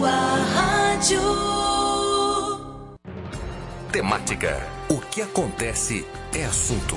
sua rádio. Temática. O que acontece é assunto.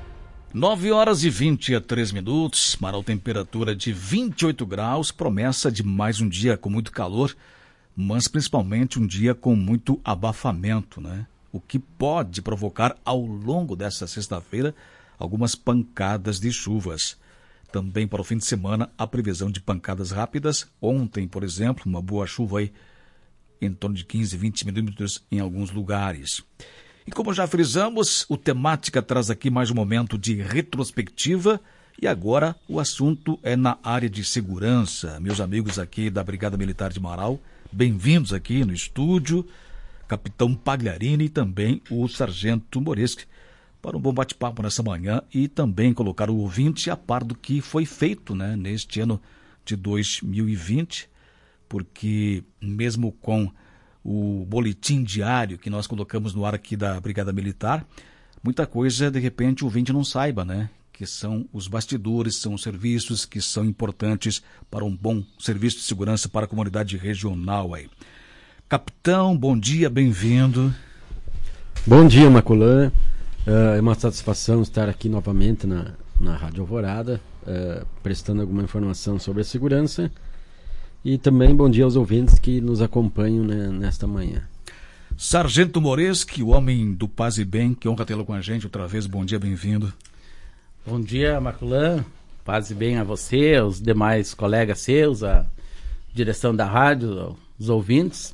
9h23. Marau, temperatura de 28 graus, promessa de mais um dia com muito calor, mas principalmente um dia com muito abafamento, né? O que pode provocar ao longo dessa sexta-feira algumas pancadas de chuvas. Também para o fim de semana, a previsão de pancadas rápidas. Ontem, por exemplo, uma boa chuva aí, em torno de 15, 20 milímetros em alguns lugares. E como já frisamos, o Temática traz aqui mais um momento de retrospectiva. E agora o assunto é na área de segurança. Meus amigos aqui da Brigada Militar de Marau, bem-vindos aqui no estúdio. Capitão Pagliarini e também o Sargento Moreschi, para um bom bate-papo nessa manhã e também colocar o ouvinte a par do que foi feito, né, neste ano de 2020, porque mesmo com o boletim diário que nós colocamos no ar aqui da Brigada Militar, muita coisa de repente o ouvinte não saiba, né, que são os bastidores, são os serviços que são importantes para um bom serviço de segurança para a comunidade regional aí. Capitão, bom dia, bem-vindo. Bom dia, Maculan. É uma satisfação estar aqui novamente na Rádio Alvorada, prestando alguma informação sobre a segurança. E também bom dia aos ouvintes que nos acompanham, né, nesta manhã. Sargento Moreschi, o homem do Paz e Bem, que honra tê-lo com a gente outra vez. Bom dia, bem-vindo. Bom dia, Maculan. Paz e bem a você, aos demais colegas seus, a direção da rádio, os ouvintes.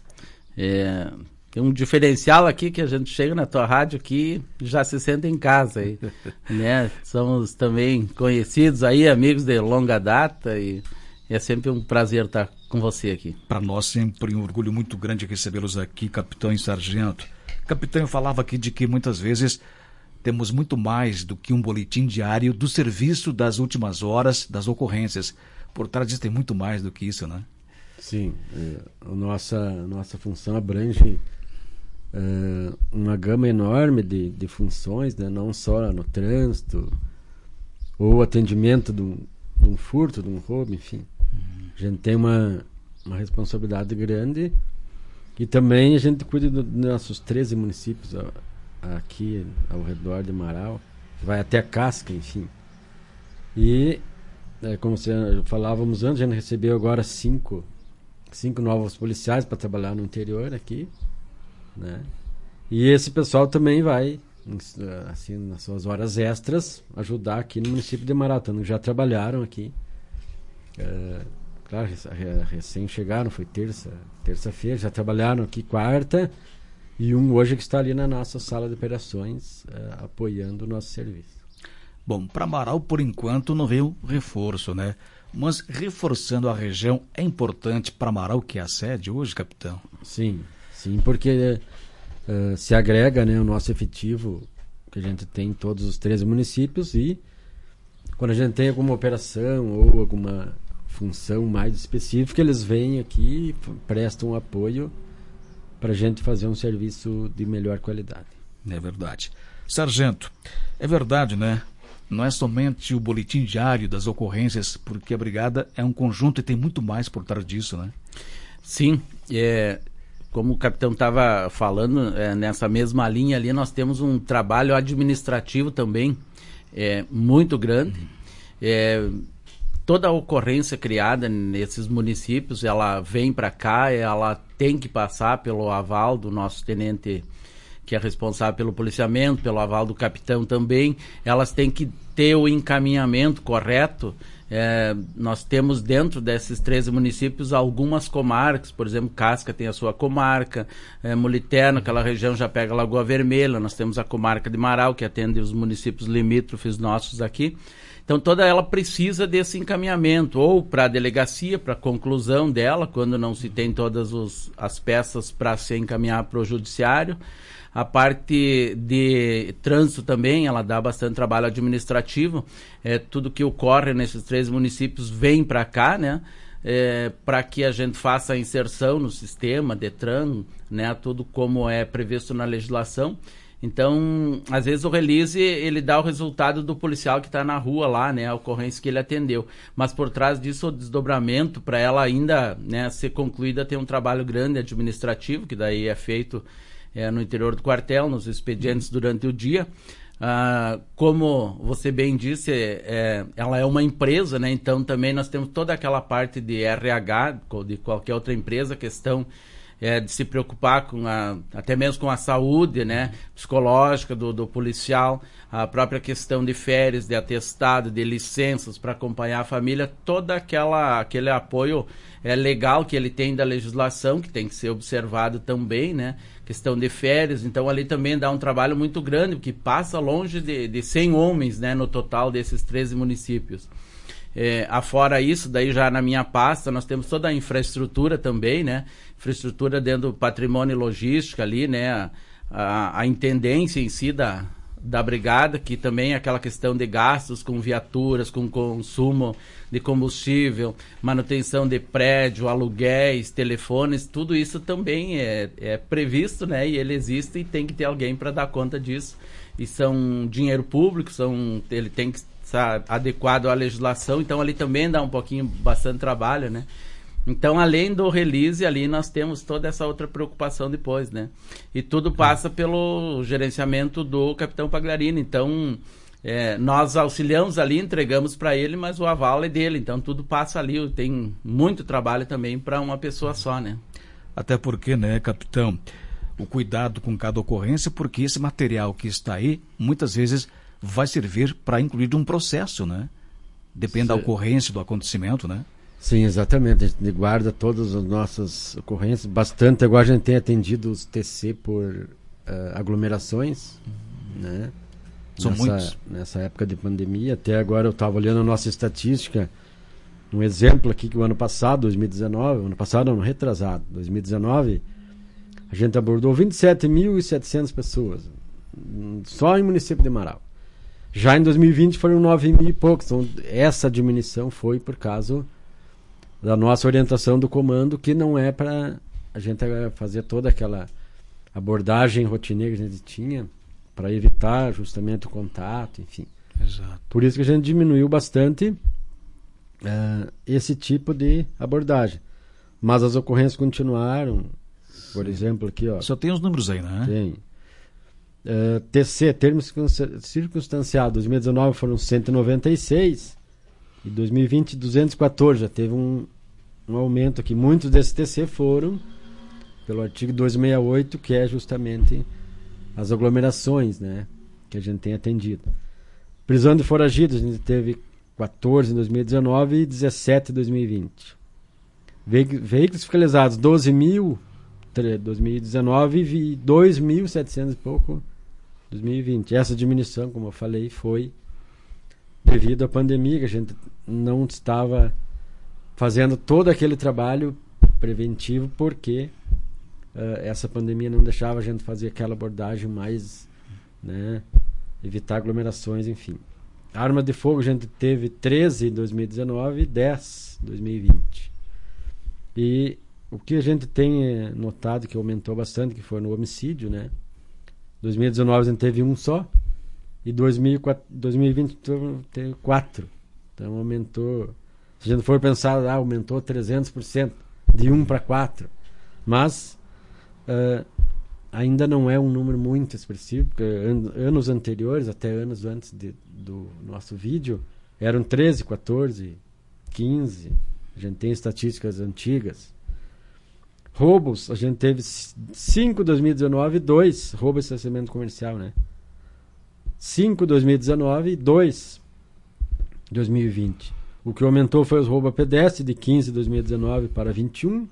Tem um diferencial aqui que a gente chega na tua rádio aqui e já se sente em casa aí, né? Somos também conhecidos aí, amigos de longa data e é sempre um prazer estar com você aqui. Para nós sempre um orgulho muito grande recebê-los aqui, capitão e sargento. Capitão, eu falava aqui de que muitas vezes temos muito mais do que um boletim diário do serviço das últimas horas, das ocorrências. Por trás disso tem muito mais do que isso, né? Sim, a nossa função abrange uma gama enorme de funções, né? Não só no trânsito ou atendimento de um furto, de um roubo, enfim. A gente tem uma responsabilidade grande e também a gente cuida dos nossos 13 municípios aqui ao redor de Marau, vai até a Casca, enfim. E, como falávamos antes, a gente recebeu agora 5 novos policiais para trabalhar no interior aqui, né? E esse pessoal também vai, assim, nas suas horas extras, ajudar aqui no município de Maratã. Já trabalharam aqui, claro, recém chegaram, foi terça-feira, já trabalharam aqui quarta, e um hoje que está ali na nossa sala de operações, apoiando o nosso serviço. Bom, para Marau, por enquanto, não veio reforço, né? Mas reforçando a região, é importante para Marau que é a sede hoje, capitão? Sim, porque se agrega, né, o nosso efetivo que a gente tem em todos os 13 municípios e quando a gente tem alguma operação ou alguma função mais específica, eles vêm aqui e prestam apoio para a gente fazer um serviço de melhor qualidade. É verdade. Sargento, é verdade, né? Não é somente o boletim diário das ocorrências, porque a brigada é um conjunto e tem muito mais por trás disso, né? Sim, como o capitão estava falando, nessa mesma linha ali, nós temos um trabalho administrativo também muito grande. Toda a ocorrência criada nesses municípios, ela vem para cá, ela tem que passar pelo aval do nosso tenente, que é responsável pelo policiamento, pelo aval do capitão também. Elas têm que ter o encaminhamento correto. Nós temos dentro desses 13 municípios algumas comarcas, por exemplo, Casca tem a sua comarca, Muliterno, aquela região já pega Lagoa Vermelha, nós temos a comarca de Marau, que atende os municípios limítrofes nossos aqui. Então toda ela precisa desse encaminhamento, ou para a delegacia, para a conclusão dela, quando não se tem todas as peças para se encaminhar para o judiciário. A parte de trânsito também, ela dá bastante trabalho administrativo. Tudo que ocorre nesses 3 municípios vem para cá, né? Para que a gente faça a inserção no sistema, Detran, né? Tudo como é previsto na legislação. Então, às vezes o release, ele dá o resultado do policial que está na rua lá, né, a ocorrência que ele atendeu. Mas por trás disso, o desdobramento, para ela ainda, né, ser concluída, tem um trabalho grande administrativo, que daí é feito no interior do quartel, nos expedientes durante o dia. Como você bem disse, ela é uma empresa, né, então também nós temos toda aquela parte de RH, de qualquer outra empresa, questão de se preocupar com até mesmo com a saúde, né, psicológica do policial, a própria questão de férias, de atestado, de licenças para acompanhar a família, todo aquele apoio legal que ele tem da legislação, que tem que ser observado também, né, questão de férias. Então ali também dá um trabalho muito grande, porque passa longe de 100 homens, né, no total desses 13 municípios. Afora isso, daí já na minha pasta, nós temos toda a infraestrutura também, né? Infraestrutura dentro do patrimônio e logística ali, né? A intendência em si da brigada, que também é aquela questão de gastos com viaturas, com consumo de combustível, manutenção de prédio, aluguéis, telefones, tudo isso também é previsto, né? E ele existe e tem que ter alguém para dar conta disso. E são dinheiro público, ele tem que estar adequado à legislação, então ali também dá bastante trabalho, né? Então, além do release, ali nós temos toda essa outra preocupação depois, né? E tudo passa pelo gerenciamento do capitão Pagliarini. Então, nós auxiliamos ali, entregamos para ele, mas o aval é dele. Então, tudo passa ali. Tem muito trabalho também para uma pessoa só, né? Até porque, né, capitão, o cuidado com cada ocorrência, porque esse material que está aí, muitas vezes vai servir para incluir um processo, né? Depende da ocorrência, do acontecimento, né? Sim, exatamente. A gente guarda todas as nossas ocorrências. Bastante. Agora a gente tem atendido os TC por aglomerações, né? São muitos. Nessa época de pandemia. Até agora eu estava olhando a nossa estatística. Um exemplo aqui que o ano passado, 2019, retrasado, 2019, a gente abordou 27.700 pessoas. Só em município de Marau. Já em 2020 foram 9.000 e poucos. Então, essa diminuição foi por causa da nossa orientação do comando, que não é para a gente fazer toda aquela abordagem rotineira que a gente tinha, para evitar justamente o contato, enfim. Exato. Por isso que a gente diminuiu bastante esse tipo de abordagem. Mas as ocorrências continuaram. Por exemplo, aqui, ó. Só tem os números aí, né? Tem. TC, termo circunstanciado, 2019 foram 196 e 2020 214, já teve um aumento aqui. Muitos desses TC foram pelo artigo 268, que é justamente as aglomerações, né, que a gente tem atendido. Prisão de foragidos, a gente teve 14 em 2019 e 17 em 2020. Veículos fiscalizados, 12.000 em 2019 e 2.700 e pouco 2020. Essa diminuição, como eu falei, foi devido à pandemia, que a gente não estava fazendo todo aquele trabalho preventivo, porque essa pandemia não deixava a gente fazer aquela abordagem mais, né, evitar aglomerações, enfim. Arma de fogo a gente teve 13 em 2019 e 10 em 2020. E o que a gente tem notado que aumentou bastante, que foi no homicídio, né? 2019 a gente teve um só, e 2020 teve 4. Então aumentou, se a gente for pensar, aumentou 300%, de 1 para 4. Mas ainda não é um número muito expressivo, porque anos anteriores, até anos antes do nosso vídeo, eram 13, 14, 15. A gente tem estatísticas antigas. Roubos, a gente teve 5 em 2019 e 2 roubo e estacionamento comercial, né? 5 em 2019 e 2 em 2020. O que aumentou foi os roubos a pedestre, de 15 em 2019 para 21.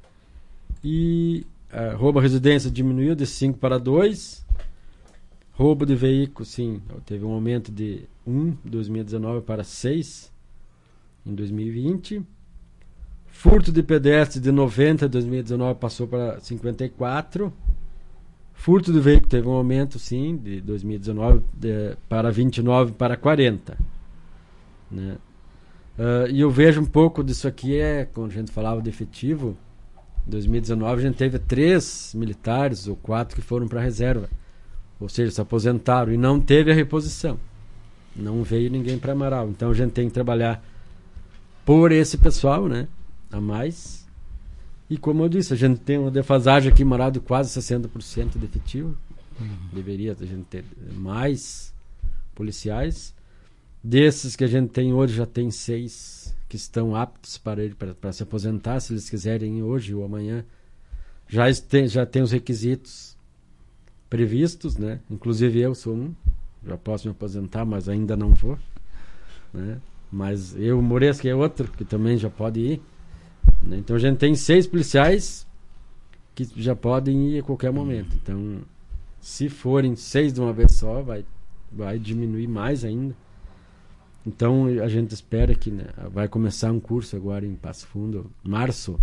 E roubo a residência diminuiu de 5 para 2. Roubo de veículo, sim, teve um aumento de 1 em 2019 para 6 em 2020. Furto de pedestre de 90 em 2019 passou para 54. Furto de veículo teve um aumento, sim, de 2019 para 29 para 40. Né? E eu vejo um pouco disso aqui, quando a gente falava de efetivo, em 2019 a gente teve 3 militares ou 4 que foram para a reserva. ou seja, se aposentaram e não teve a reposição. Não veio ninguém para Amaral. Então a gente tem que trabalhar por esse pessoal, né? A mais. E como eu disse, a gente tem uma defasagem aqui em Amaral de quase 60% de efetivo. Deveria a gente ter mais policiais. Desses que a gente tem hoje, já tem 6 que estão aptos para se aposentar, se eles quiserem hoje ou amanhã. Já tem os requisitos previstos, né? Inclusive eu sou um. Já posso me aposentar, mas ainda não vou, né? Mas o Moresco é outro que também já pode ir, né? Então a gente tem 6 policiais que já podem ir a qualquer momento. Então, se forem 6 de uma vez só, vai diminuir mais ainda. Então a gente espera que, né, vai começar um curso agora em Passo Fundo, março,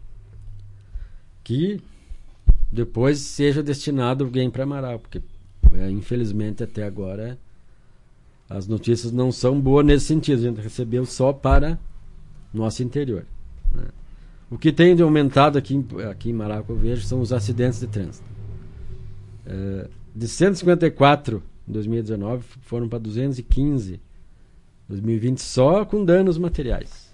que depois seja destinado alguém para Amaral, porque infelizmente até agora as notícias não são boas nesse sentido. A gente recebeu só para nosso interior, né? O que tem de aumentado aqui em Amaral, que eu vejo, são os acidentes de trânsito. De 154 em 2019 foram para 215 em 2020, só com danos materiais.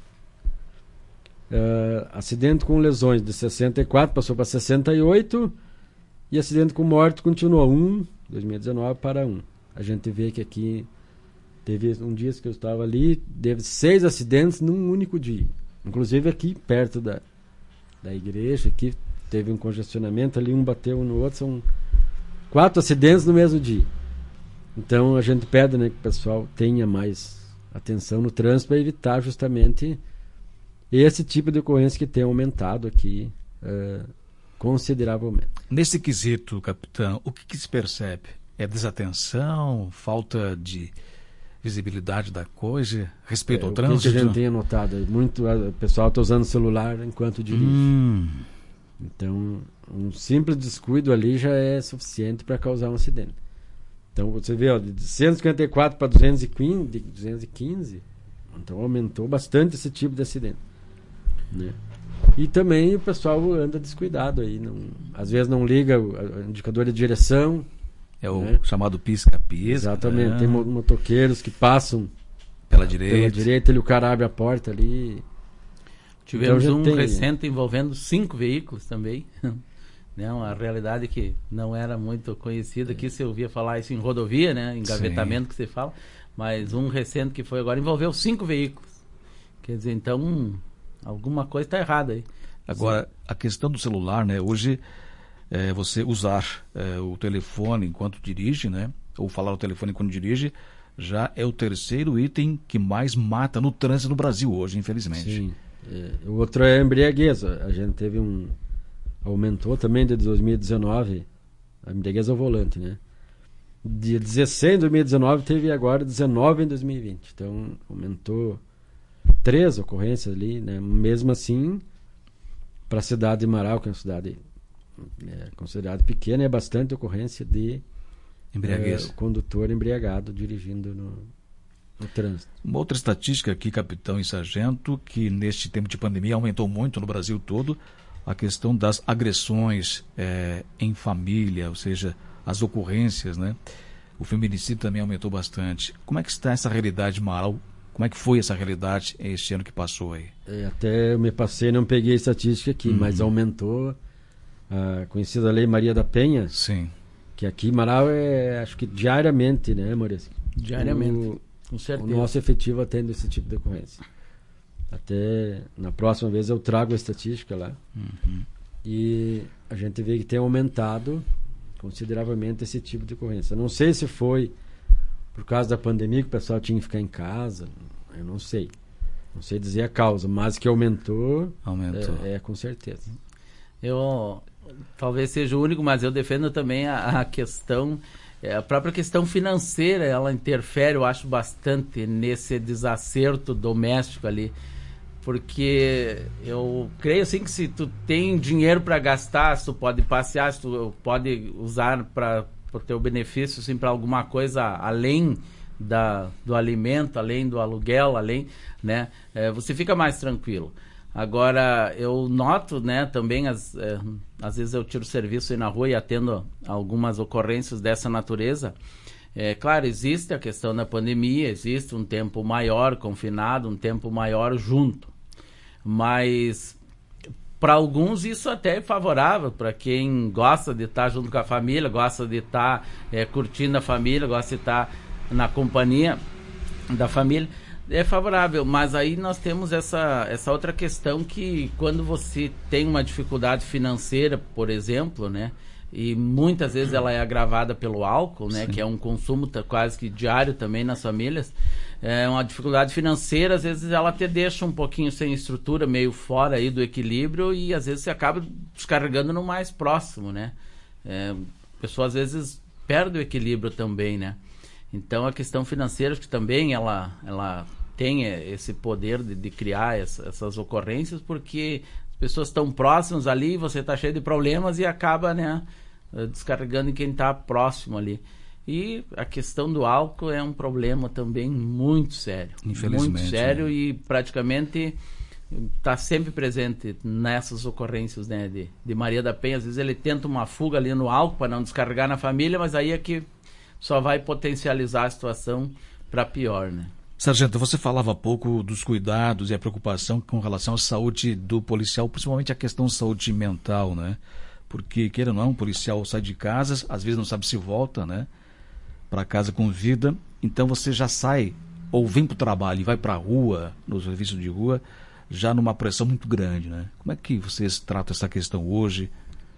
Acidente com lesões de 64 passou para 68, e acidente com morte continuou 2019 para 1. A gente vê que aqui teve um dia que eu estava ali, teve 6 acidentes num único dia. Inclusive aqui perto da igreja, aqui teve um congestionamento ali, um bateu no outro, são 4 acidentes no mesmo dia. Então a gente pede, né, que o pessoal tenha mais atenção no trânsito para evitar justamente esse tipo de ocorrência que tem aumentado aqui consideravelmente. Nesse quesito, capitão, o que se percebe? É desatenção, falta de visibilidade da coisa, respeito ao trânsito? O que a gente tem notado? Muito, o pessoal está usando o celular enquanto dirige. Então, um simples descuido ali já é suficiente para causar um acidente. Então, você vê, ó, de 154 para 215, então aumentou bastante esse tipo de acidente, né? E também o pessoal anda descuidado aí, às vezes não liga o indicador de direção. É o chamado pisca-pisca. Exatamente, tem motoqueiros que passam pela direita e o cara abre a porta ali. Tivemos então, recente envolvendo 5 veículos também. Né? Uma realidade que não era muito conhecida. Aqui você ouvia falar isso em rodovia, né? Engavetamento. Sim. Que você fala. Mas um recente que foi agora envolveu 5 veículos. Quer dizer, então alguma coisa está errada aí. Agora, a questão do celular, né? Hoje, você usar o telefone enquanto dirige, né? Ou falar o telefone enquanto dirige, já é o 3º item que mais mata no trânsito no Brasil hoje, infelizmente. Sim. O outro é a embriaguez. A gente teve aumentou também de 2019 a embriaguez ao volante, né? De 16 em 2019 teve agora 19 em 2020. Então aumentou 3 ocorrências ali, né? Mesmo assim, para a cidade de Amaral, que é uma cidade considerada pequena, é bastante ocorrência de embriaguez. Condutor embriagado dirigindo no trânsito. Uma outra estatística aqui, capitão e sargento, que neste tempo de pandemia aumentou muito no Brasil todo, a questão das agressões em família, ou seja, as ocorrências, né? O feminicídio também aumentou bastante. Como é que está essa realidade, Amaral? Como é que foi essa realidade este ano que passou aí? Até eu me passei, não peguei a estatística aqui, mas aumentou a conhecida Lei Maria da Penha. Sim. Que aqui em Amaral acho que diariamente, né, Maurício? Diariamente, com certeza. O nosso efetivo atende esse tipo de ocorrência. Até na próxima vez eu trago a estatística lá. E a gente vê que tem aumentado consideravelmente esse tipo de ocorrência. Não sei se foi por causa da pandemia que o pessoal tinha que ficar em casa, eu não sei. Não sei dizer a causa, mas que aumentou. Com certeza. Eu talvez seja o único, mas eu defendo também a questão, a própria questão financeira, ela interfere, eu acho, bastante nesse desacerto doméstico ali. Porque eu creio assim que se tu tem dinheiro para gastar, se tu pode passear, se tu pode usar para o teu benefício, assim, para alguma coisa além do alimento, além do aluguel, além, né? Você fica mais tranquilo. Agora, eu noto, né, também, às vezes eu tiro serviço aí na rua e atendo algumas ocorrências dessa natureza. Claro, existe a questão da pandemia, existe um tempo maior confinado, um tempo maior junto. Mas, para alguns, isso até é favorável, para quem gosta de estar junto com a família, gosta de estar curtindo a família, gosta de estar na companhia da família. É favorável, mas aí nós temos essa outra questão que quando você tem uma dificuldade financeira, por exemplo, né, e muitas vezes ela é agravada pelo álcool, né, que é um consumo quase que diário também nas famílias, uma dificuldade financeira, às vezes ela te deixa um pouquinho sem estrutura, meio fora aí do equilíbrio, e às vezes você acaba descarregando no mais próximo, né. A pessoa às vezes perde o equilíbrio também, né. Então a questão financeira, acho que também ela tem esse poder de criar essas ocorrências, porque as pessoas estão próximas ali, você está cheio de problemas e acaba, né, descarregando em quem está próximo ali. E a questão do álcool é um problema também muito sério. Infelizmente. Muito sério, né? E praticamente está sempre presente nessas ocorrências, né, de Maria da Penha. Às vezes ele tenta uma fuga ali no álcool para não descarregar na família, mas aí é que só vai potencializar a situação para pior, né? Sargento, você falava há pouco dos cuidados e a preocupação com relação à saúde do policial, principalmente a questão de saúde mental, né? Porque, queira ou não, um policial sai de casa, às vezes não sabe se volta, né, para casa com vida, então você já sai, ou vem para o trabalho e vai para a rua, no serviço de rua, já numa pressão muito grande, né? Como é que vocês tratam essa questão hoje?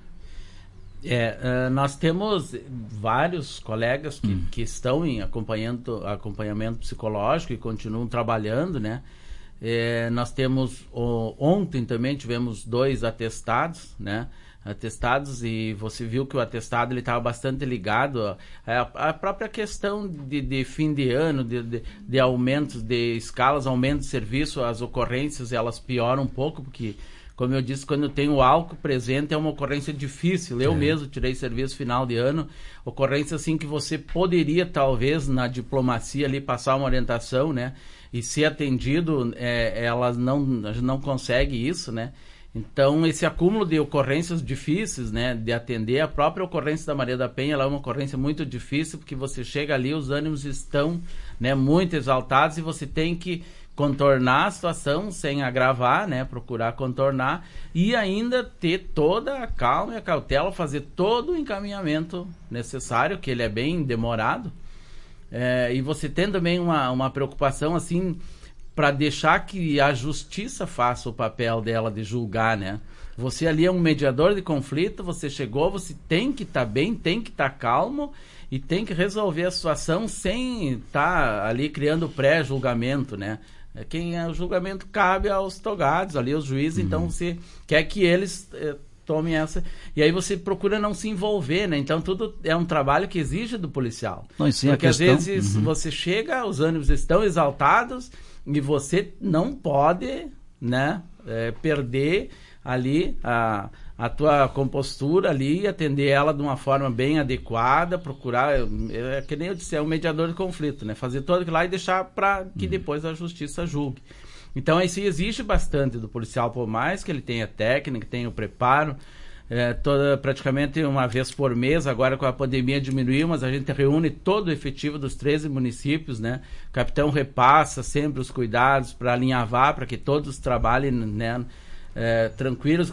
Nós temos vários colegas que estão em acompanhamento psicológico e continuam trabalhando, né? Nós temos, ontem também tivemos 2 atestados, né? Atestados, e você viu que o atestado ele estava bastante ligado à própria questão de fim de ano, de aumentos de escalas, aumento de serviço. As ocorrências elas pioram um pouco, porque, como eu disse, quando tem o álcool presente é uma ocorrência difícil. Eu mesmo tirei serviço final de ano, ocorrência assim que você poderia talvez na diplomacia ali passar uma orientação, né, e ser atendido, a gente não consegue isso, né. Então esse acúmulo de ocorrências difíceis, né, de atender, a própria ocorrência da Maria da Penha, ela é uma ocorrência muito difícil, porque você chega ali, os ânimos estão, né, muito exaltados, e você tem que contornar a situação sem agravar, né, procurar contornar e ainda ter toda a calma e a cautela, fazer todo o encaminhamento necessário, que ele é bem demorado, e você tem também uma preocupação assim para deixar que a justiça faça o papel dela de julgar, né? Você ali é um mediador de conflito, você chegou, você tem que estar bem, tem que estar calmo e tem que resolver a situação sem estar ali criando pré-julgamento, né? O julgamento cabe aos togados, ali aos juízes, então você quer que eles tomem essa... E aí você procura não se envolver, né? Então tudo é um trabalho que exige do policial. Não, sim, porque às vezes você chega, os ânimos estão exaltados e você não pode, né, perder ali a tua compostura ali e atender ela de uma forma bem adequada, procurar, que nem eu disse, é um mediador de conflito, né? Fazer todo aquilo lá e deixar para que depois a justiça julgue. Então isso exige bastante do policial, por mais que ele tenha técnica, tenha o preparo, praticamente uma vez por mês, agora com a pandemia diminuiu, mas a gente reúne todo o efetivo dos 13 municípios, né? O capitão repassa sempre os cuidados para alinhavar, para que todos trabalhem, né, tranquilos,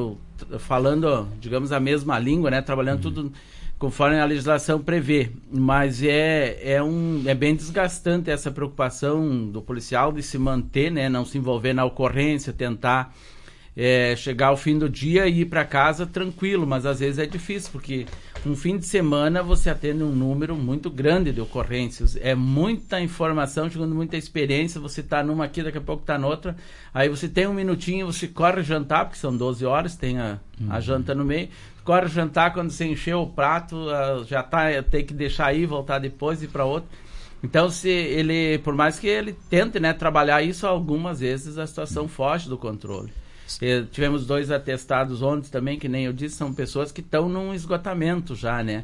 falando, digamos, a mesma língua, né? Trabalhando tudo conforme a legislação prevê. Mas é bem desgastante essa preocupação do policial de se manter, né? Não se envolver na ocorrência, tentar chegar ao fim do dia e ir para casa tranquilo, mas às vezes é difícil, porque um fim de semana você atende um número muito grande de ocorrências, é muita informação, chegando muita experiência, você está numa aqui, daqui a pouco está noutra, aí você tem um minutinho, você corre jantar, porque são 12 horas, tem a janta no meio, corre jantar, quando você encheu o prato, já tem que deixar aí, voltar depois e ir para outro. Então, por mais que ele tente, né, trabalhar isso, algumas vezes a situação foge do controle. Tivemos 2 atestados ontem também, que nem eu disse, são pessoas que estão num esgotamento já, né?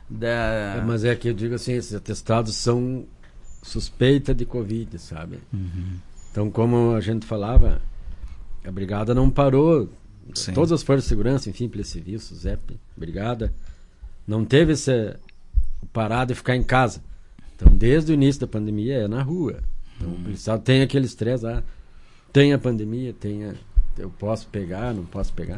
Mas é que eu digo assim, esses atestados são suspeita de Covid, sabe? Então, como a gente falava, a brigada não parou. Sim. Todas as forças de segurança, enfim, Polícia Civil, SUSEP, brigada, não teve esse parado e ficar em casa. Então, desde o início da pandemia, é na rua. Então, o policial tem aquele estresse, tem a pandemia, eu posso pegar, não posso pegar.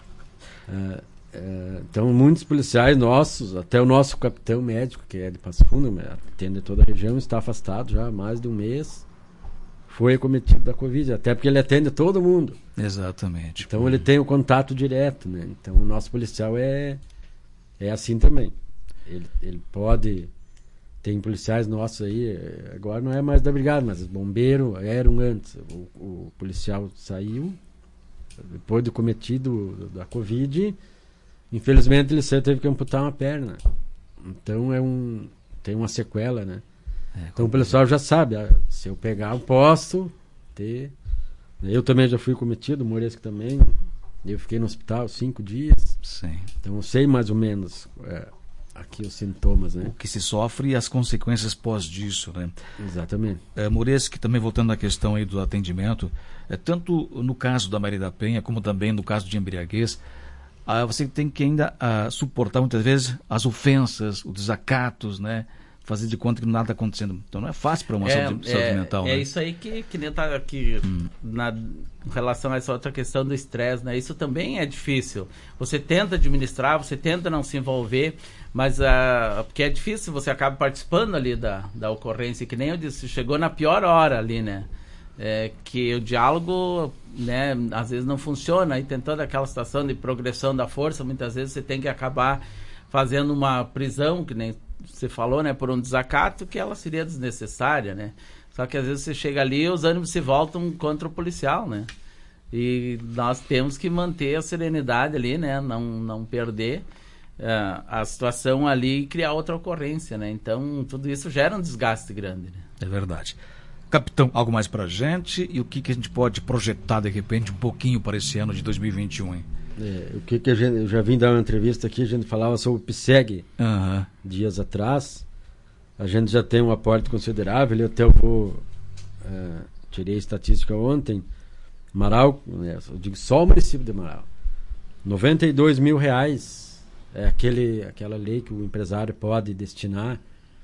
Então, muitos policiais nossos, até o nosso capitão médico, que é de Passo Fundo, atende toda a região, está afastado já há mais de um mês. Foi acometido da Covid, até porque ele atende todo mundo. Exatamente. Então ele tem o contato direto, né? Então o nosso policial é assim também. Ele pode... Tem policiais nossos aí, agora não é mais da brigada, mas os bombeiros eram antes. O policial saiu, depois do cometido da Covid, infelizmente ele teve que amputar uma perna. Então tem uma sequela, né? Então o policial já sabe, se eu pegar eu posso ter. Eu também já fui cometido, o Moresco também. Eu fiquei no hospital 5 dias. Sim. Então eu sei mais ou menos aqui os sintomas, né? O que se sofre e as consequências pós disso, né? Exatamente. Moresco, também voltando à questão aí do atendimento, tanto no caso da Maria da Penha, como também no caso de embriaguez, você tem que ainda suportar muitas vezes as ofensas, os desacatos, né? Fazer de conta que nada está acontecendo. Então não é fácil para uma saúde mental. É né? isso aí que nem tá aqui em relação a essa outra questão do estresse, né? Isso também é difícil. Você tenta administrar, você tenta não se envolver, mas porque é difícil, você acaba participando ali da ocorrência, que nem eu disse, chegou na pior hora ali, né? Que o diálogo, né, às vezes não funciona, e tentando aquela situação de progressão da força, muitas vezes você tem que acabar fazendo uma prisão, que nem você falou, né, por um desacato, que ela seria desnecessária, né? Só que às vezes você chega ali e os ânimos se voltam contra o policial, né? E nós temos que manter a serenidade ali, né? Não perder a situação ali e criar outra ocorrência, né? Então, tudo isso gera um desgaste grande, né? É verdade. Capitão, algo mais pra gente? E o que a gente pode projetar, de repente, um pouquinho para esse ano de 2021, hein? O que a gente... Eu já vim dar uma entrevista aqui, a gente falava sobre o PSEG dias atrás. A gente já tem um aporte considerável, tirei a estatística ontem. Marau, eu digo só o município de Marau, R$92 mil é aquela lei que o empresário pode destinar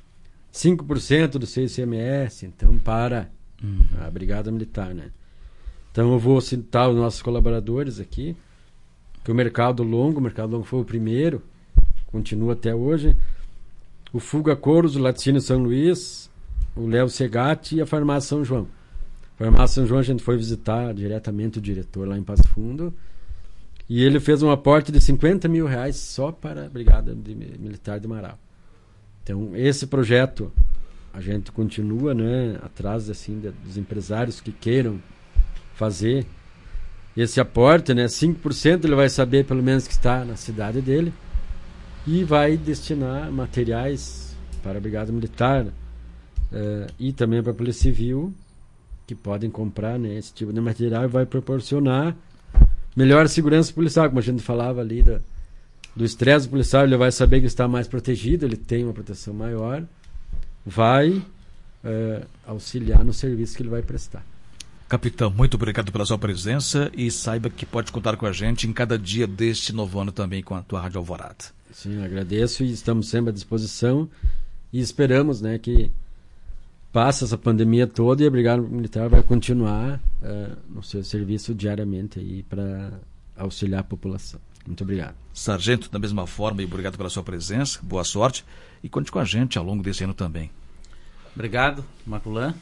5% do seu ICMS, então, para a Brigada Militar, né? Então eu vou citar os nossos colaboradores aqui, que o Mercado Longo foi o primeiro, continua até hoje, o Fuga Couros, o Laticínio São Luís, o Léo Segatti e a Farmácia São João. A Farmácia São João a gente foi visitar diretamente o diretor lá em Passo Fundo, e ele fez um aporte de R$50 mil só para a Brigada Militar de Marau. Então esse projeto a gente continua, né, atrás assim, dos empresários que queiram fazer esse aporte, né, 5% ele vai saber pelo menos que está na cidade dele e vai destinar materiais para a Brigada Militar e também para a Polícia Civil, que podem comprar, né, esse tipo de material, e vai proporcionar melhor segurança policial, como a gente falava ali do estresse policial. Ele vai saber que está mais protegido, ele tem uma proteção maior, vai auxiliar no serviço que ele vai prestar. Capitão, muito obrigado pela sua presença e saiba que pode contar com a gente em cada dia deste novo ano também com a tua Rádio Alvorada. Sim, agradeço e estamos sempre à disposição e esperamos, né, que passe essa pandemia toda e a Brigada Militar vai continuar no seu serviço diariamente aí para auxiliar a população. Muito obrigado. Sargento, da mesma forma, e obrigado pela sua presença, boa sorte e conte com a gente ao longo desse ano também. Obrigado, Maculan.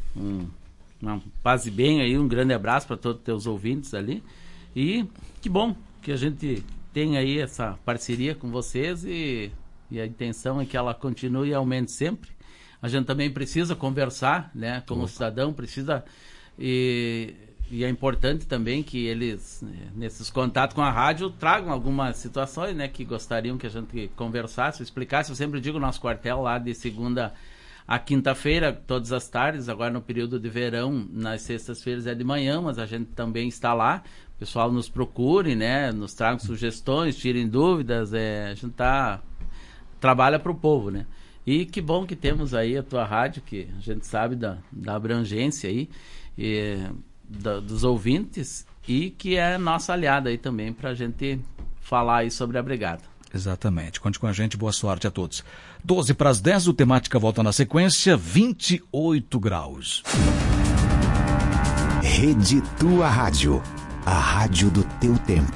Uma paz e bem aí, um grande abraço para todos os teus ouvintes ali. E que bom que a gente tem aí essa parceria com vocês e a intenção é que ela continue e aumente sempre. A gente também precisa conversar, né? Como cidadão, precisa... E é importante também que eles, nesses contatos com a rádio, tragam algumas situações, né? Que gostariam que a gente conversasse, explicasse. Eu sempre digo, nosso quartel lá de segunda a quinta-feira, todas as tardes, agora no período de verão, nas sextas-feiras é de manhã, mas a gente também está lá. O pessoal nos procure, né? Nos tragam sugestões, tirem dúvidas. A gente trabalha para o povo, né? E que bom que temos aí a tua rádio, que a gente sabe da abrangência aí, dos ouvintes, e que é nossa aliada aí também para a gente falar aí sobre a brigada. Exatamente. Conte com a gente, boa sorte a todos. 12 para as 10, o Temática volta na sequência, 28 graus. Rede Tua Rádio, a rádio do teu tempo.